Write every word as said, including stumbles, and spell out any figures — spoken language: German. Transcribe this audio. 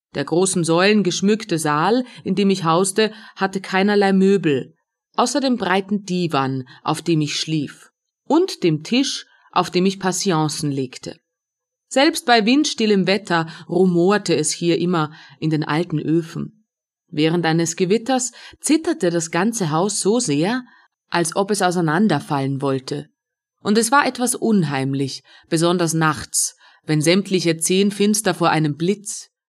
Der großen Säulen geschmückte Saal, in dem ich hauste, hatte keinerlei Möbel, außer dem breiten Diwan, auf dem ich schlief, und dem Tisch, auf dem ich Patienzen legte. Selbst bei windstillem Wetter rumorte es hier immer in den alten Öfen. Während eines Gewitters zitterte das ganze Haus so sehr, als ob es auseinanderfallen wollte. Und es war etwas unheimlich, besonders nachts, wenn sämtliche Zehn finster vor einem Blitz,